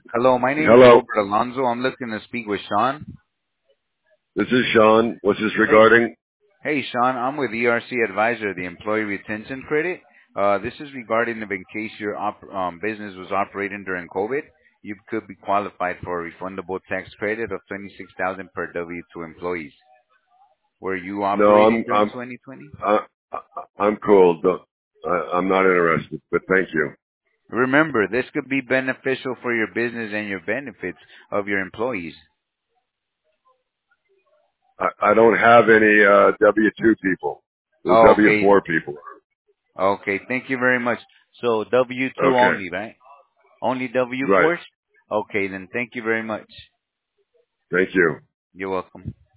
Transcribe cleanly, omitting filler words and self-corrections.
Hello, my name is Hello, Robert Alonso. I'm looking to speak with Sean. this is Sean. What's this Hey, regarding? hey, Sean. I'm with ERC Advisor, the Employee Retention Credit. This is regarding if in case your business was operating during COVID, you could be qualified for a refundable tax credit of 26,000 per W-2 employees. Were you No, operating during 2020? I, I'm cool. I'm not interested, but thank you. Remember, this could be beneficial for your business and your benefits of your employees. I don't have any W-2 people. The Okay, W-4 people. okay. Thank you very much. So W-2 Okay, only, right? Only W right. force? Okay, then thank you very much. Thank you. You're welcome.